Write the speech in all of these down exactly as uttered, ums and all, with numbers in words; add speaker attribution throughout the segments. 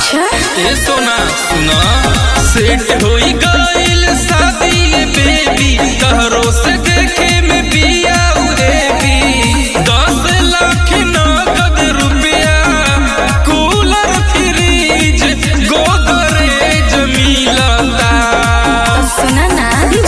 Speaker 1: अच्छा
Speaker 2: ए सोना सुना सेट होई गइल शादी बेबी कहरो से देखे में बिया उरेबी दस लाख नगद रुपया कूलर फ्रिज गोदरेज मिलता।
Speaker 1: सुना ना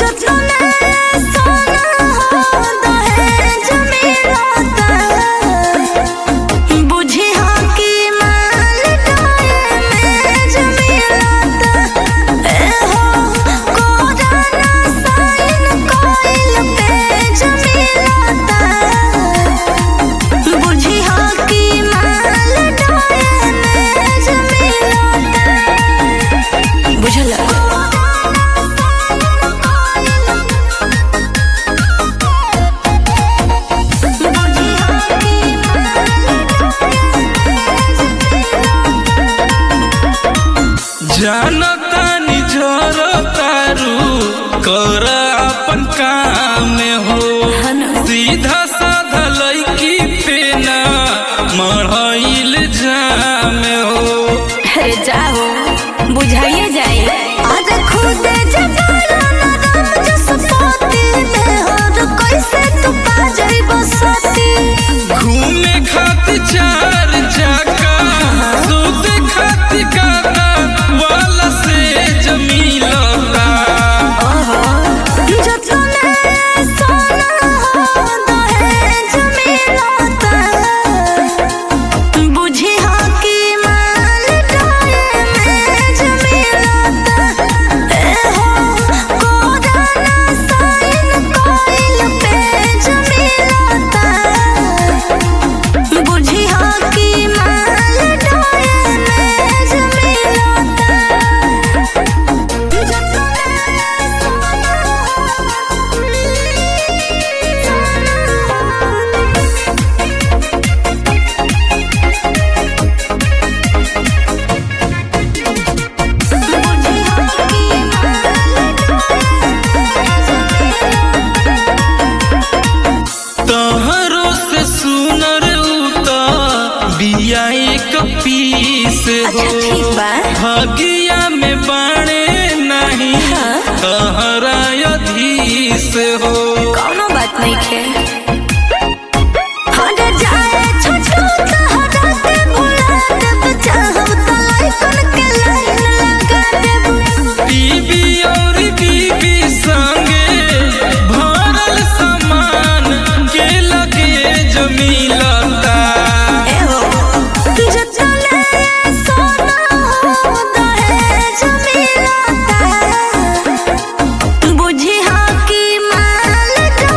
Speaker 2: जानतानी झरतारू कर अपन काम हो सीधा साधा लड़की पे ना मढ़ाइल जाम हो।
Speaker 1: अरे जाओ बुझाइए जाए आज खुद
Speaker 2: घूमे खातिर चार चक्का सूत खातिर काटा वाला से जमीलता।
Speaker 1: बुझी हाँ की माल में जमीलता बुझी हाँ की माल
Speaker 2: तहरो से सुनर उता बिया एक पीस हो भागिया में बाणे नहीं तहरा अधीस हो।
Speaker 1: कौनो बात नहीं खे
Speaker 2: बीबी और बीबी संगे भरल सामान के लगे जमीलता।
Speaker 1: बुझी हाँ की माल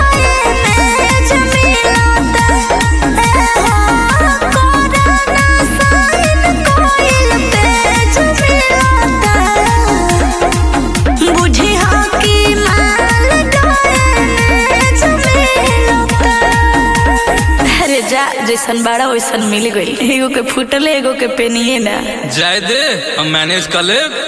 Speaker 1: बुझी हाँ की माल अरे जा जैसन बाड़ा वैसन मिल गई एगो के फूटल एगो के पेनिए ना
Speaker 2: जाए दे हम मैनेज कर ले।